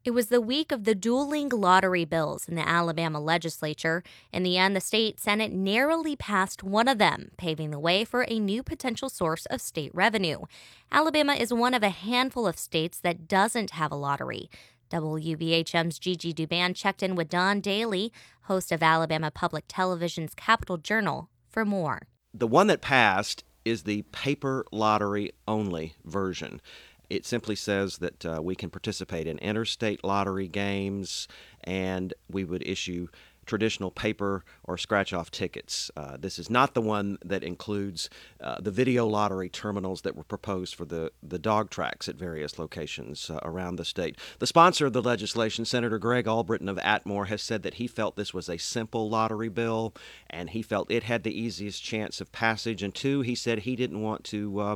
It was the week of the dueling lottery bills in the Alabama legislature. In the end, the state Senate narrowly passed one of them, paving the way for a new potential source of state revenue. Alabama is one of a handful of states that doesn't have a lottery. WBHM's Gigi Duban checked in with Don Daly, host of Alabama Public Television's Capital Journal, for more. The one that passed is the paper lottery only version. It simply says that we can participate in interstate lottery games, and we would issue traditional paper or scratch-off tickets. This is not the one that includes the video lottery terminals that were proposed for the dog tracks at various locations around the state. The sponsor of the legislation, Senator Greg Albritton of Atmore, has said that he felt this was a simple lottery bill, and he felt it had the easiest chance of passage. And two, he said he didn't want to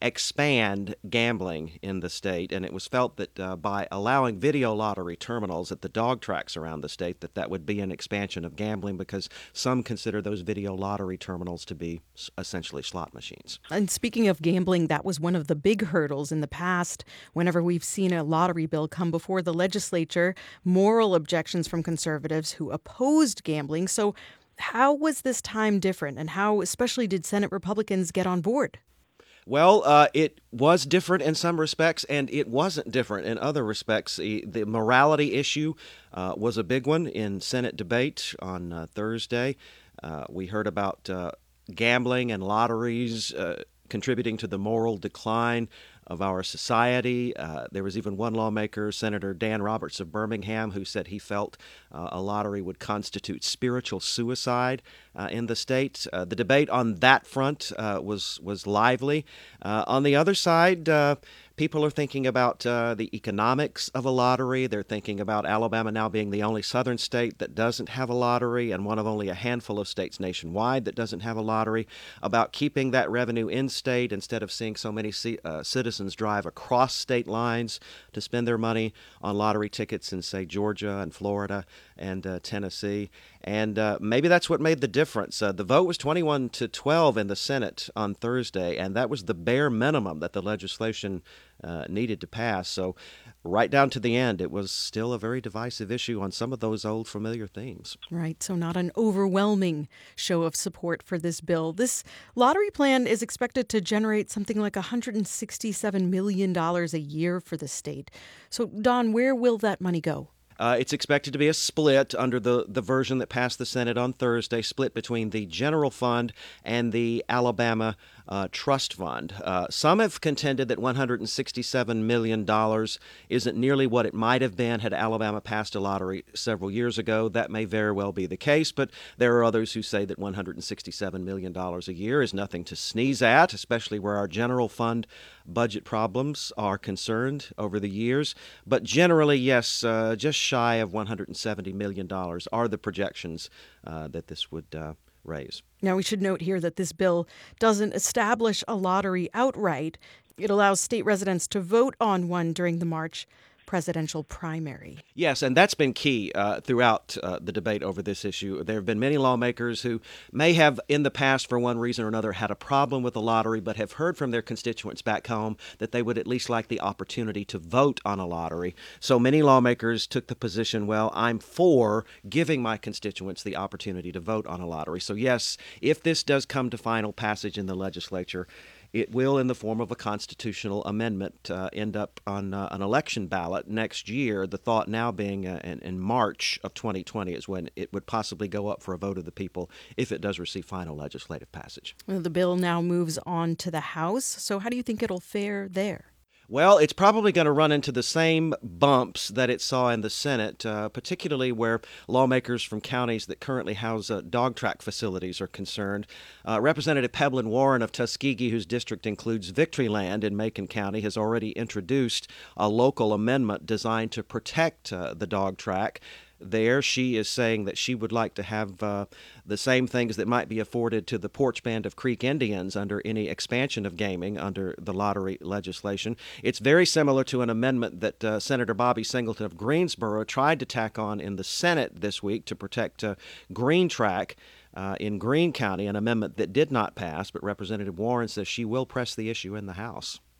expand gambling in the state, and it was felt that by allowing video lottery terminals at the dog tracks around the state, that would be an expansion of gambling, because some consider those video lottery terminals to be essentially slot machines. And speaking of gambling, that was one of the big hurdles in the past. Whenever we've seen a lottery bill come before the legislature, moral objections from conservatives who opposed gambling. So how was this time different, and how especially did Senate Republicans get on board? Well, it was different in some respects, and it wasn't different in other respects. The morality issue was a big one in Senate debate on Thursday. We heard about gambling and lotteries contributing to the moral decline of our society. There was even one lawmaker, Senator Dan Roberts of Birmingham, who said he felt a lottery would constitute spiritual suicide in the state. The debate on that front was lively. On the other side, people are thinking about the economics of a lottery. They're thinking about Alabama now being the only southern state that doesn't have a lottery, and one of only a handful of states nationwide that doesn't have a lottery, about keeping that revenue in state instead of seeing so many citizens drive across state lines to spend their money on lottery tickets in, say, Georgia and Florida and Tennessee. And maybe that's what made the difference. The vote was 21-12 in the Senate on Thursday, and that was the bare minimum that the legislation needed to pass. So right down to the end, it was still a very divisive issue on some of those old familiar themes. Right, so not an overwhelming show of support for this bill. This lottery plan is expected to generate something like $167 million a year for the state. So, Don, where will that money go? It's expected to be a split under the version that passed the Senate on Thursday, split between the general fund and the Alabama Trust Fund. Some have contended that $167 million isn't nearly what it might have been had Alabama passed a lottery several years ago. That may very well be the case, but there are others who say that $167 million a year is nothing to sneeze at, especially where our general fund budget problems are concerned over the years. But generally, yes, just shy of $170 million are the projections that this would raise. Now, we should note here that this bill doesn't establish a lottery outright. It allows state residents to vote on one during the March presidential primary. Yes, and that's been key throughout the debate over this issue. There have been many lawmakers who may have in the past, for one reason or another, had a problem with the lottery, but have heard from their constituents back home that they would at least like the opportunity to vote on a lottery. So many lawmakers took the position, well, I'm for giving my constituents the opportunity to vote on a lottery. So yes, if this does come to final passage in the legislature, it will, in the form of a constitutional amendment, end up on an election ballot next year. The thought now being in March of 2020 is when it would possibly go up for a vote of the people if it does receive final legislative passage. Well, the bill now moves on to the House. So how do you think it'll fare there? Well, it's probably going to run into the same bumps that it saw in the Senate, particularly where lawmakers from counties that currently house dog track facilities are concerned. Representative Peblin Warren of Tuskegee, whose district includes Victory Land in Macon County, has already introduced a local amendment designed to protect the dog track. There, she is saying that she would like to have the same things that might be afforded to the Porch Band of Creek Indians under any expansion of gaming under the lottery legislation. It's very similar to an amendment that Senator Bobby Singleton of Greensboro tried to tack on in the Senate this week to protect Green Track in Greene County, an amendment that did not pass, but Representative Warren says she will press the issue in the House.